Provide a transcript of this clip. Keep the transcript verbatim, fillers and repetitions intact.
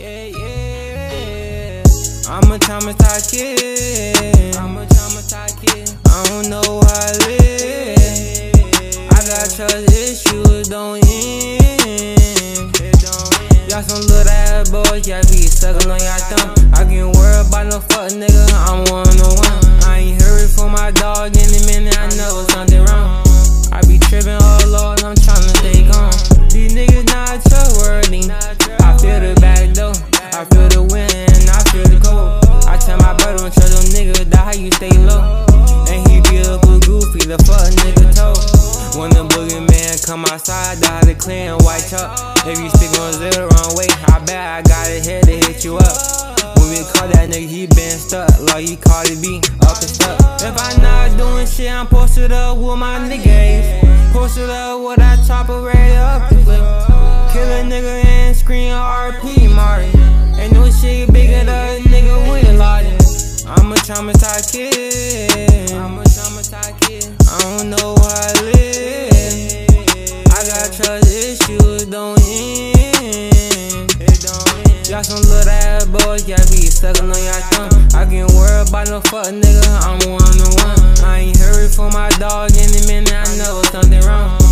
Yeah, yeah. I'm a traumatized kid. I'm a traumatized kid. I don't know how I live. I got trust issues, don't end. It don't end. Y'all some little ass boys, y'all be suckin' on y'all thumb. I can't worry about no fuck nigga, I'm one on one. I ain't heard from my dog in a minute, I know something wrong. I be trippin', oh lord, I'm tryna stay calm. These niggas not trustworthy. I feel the back door, I feel the wind, and I feel the cold. I tell my brother, don't trust them niggas, that how you stay low. And he be a little goofy, the fuck nigga told. When the boogeyman come outside, die the clear and white chalk. If you speak on it the wrong way, I bet I got a head to hit you up. When we call that nigga, he been stuck, like he Cardi B, up and stuck. If I not doing shit, I'm posted up with my niggas. Posted up with that chopper ready up the clip. Kill a nigga and scream R P Martin. Ain't no shit bigger than a nigga with a lot. I'm a traumatized kid. I'm a traumatized kid. I don't know how I live. I got trust issues, don't end. It don't end. Y'all some little ass boys, y'all be suckin' on y'all thumb. I can't worry about no fuck nigga, I'm one on one. I ain't heard from my dog in a minute, I know something wrong.